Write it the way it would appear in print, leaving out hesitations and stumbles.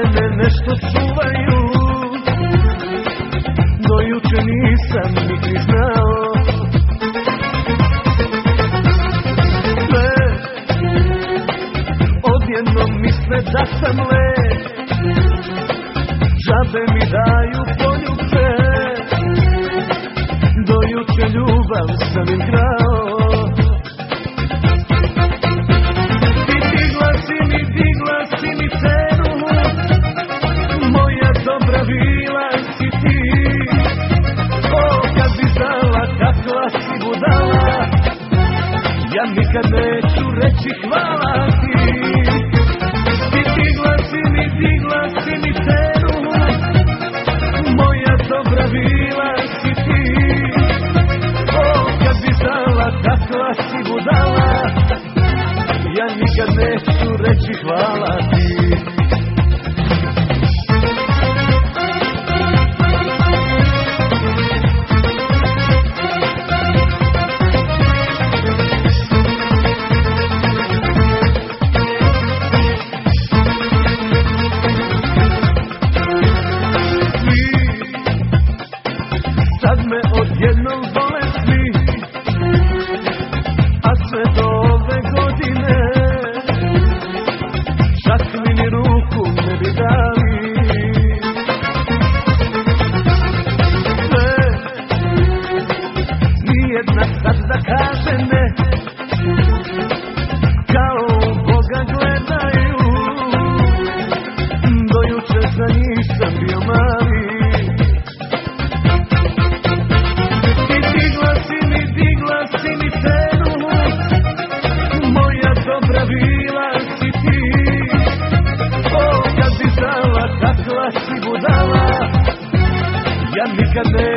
mene nešto čuvaju. Do juče nisam niti znao. Odjednom misle da sam lep, žabe mi daju poljubce. Do juče ljubav sam im krao. I digla si mi cenu, moja dobra vila si ti. O, kad bi znala kakva si budala, ja nikad neću reći hvala ti. I digla si mi cenu, moja dobra vila si ti. O, kad bi znala kakva si budala, ja nikad neću reći hvala ti. Sad me odjednom vole svi, a sve do ove godine čak mi ni ruku ne bi dali. Nijedna sad da kaže ne, kao u Boga gledaju. Do juče za njih sam bio mali. Digla si mi cenu, moja dobra vila si ti. O, kad bi znala kakva si budala, ja nikad ne